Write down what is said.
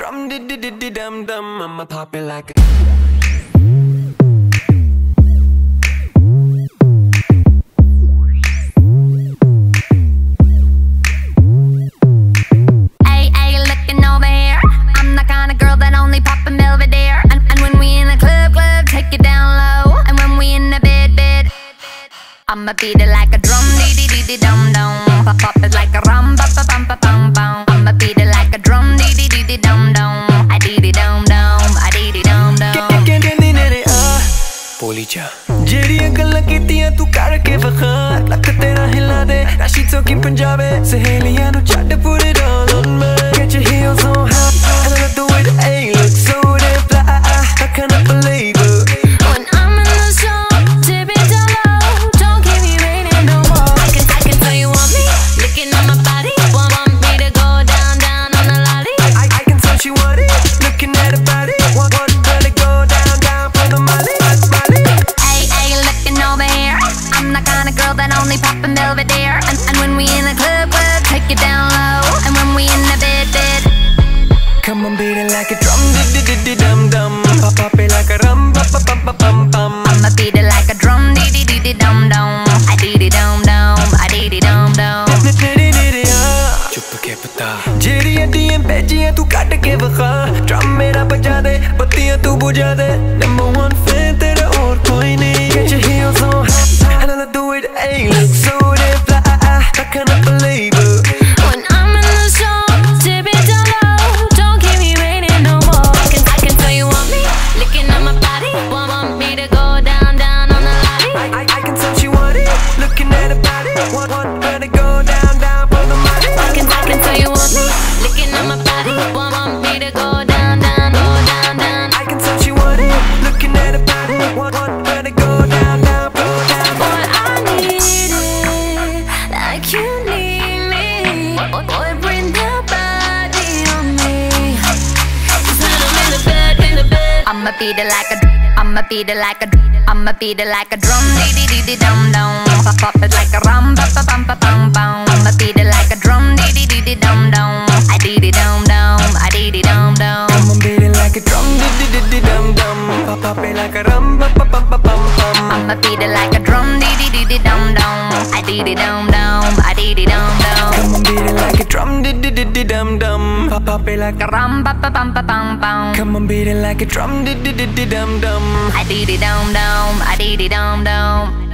drum, dum dum. I'ma pop it like a I'ma beat it like a drum, dee dee dee dum dum. Pop pop it like a rum, pa pa pum pa pum pum. I'ma beat it like a drum, dee dee dee dum dum. I dee dee dum dum, I dee dee dum dum. कहने ने बोली जा जेड़ियां गल्लां कीतियां तू करके वखा luck तेरा हिला दे राशी चौकी पंजाबे सहेलियां नु छड्ड put it all on me. Get your heels on high and I love the way the A looks so damn fly. I cannot believe it. Belvedere, and when we in the club, we'll take it down low. And when we in the bed, come on, beat it like a drum, dum dum. Pop it like a rum, pa pa pum pa pum pum. I'ma beat it like a drum, dum dum. I dee dee dum dum, I dee dee dum dum. चुप के बता जेड़ियां TM भेजियां तू काट के वखा drum मेरा बजा दे बत्तियां तू बुझा दे नंबर 1 फैन तेरा और कोई नहीं. Get your heels on high and I love the way the A looks so damn fly. I cannot believe it. When I'm in the zone, dip it down low. Don't keep me waiting no more. I can tell you want me, licking on my body. Want me to go down on the lobby. I can tell she want it, looking at her body. Want her to go down for the money. I can tell you want me, licking on my body. Want me to go down. I can tell she want it, looking at her body. Want her to go down. Boy, I need it like you need me. Boy, bring that body on me. Just let 'em in the bed. I'ma beat it like a drum, dee dee dee dum dum. Pop it like a rum, pa pa pum pa pum pum. I'ma beat it like a drum, dee dee dee dum dum. I dee dee dum dum, I dee dee dum dum. Come on, beat it like a drum, dum dum. Pop it like a rum, pa pa pum pa pum pum. I'ma beat it like a drum, dee dee dum dum. I dee dee dum dum, I dee dee dum dum. Come on, beat it like a drum, dum dum. Pop it like a rum, pa pa pum pa pum pum. Come on, beat it like a drum, dum dum. I dee dee dum dum, I dee dee dum dum.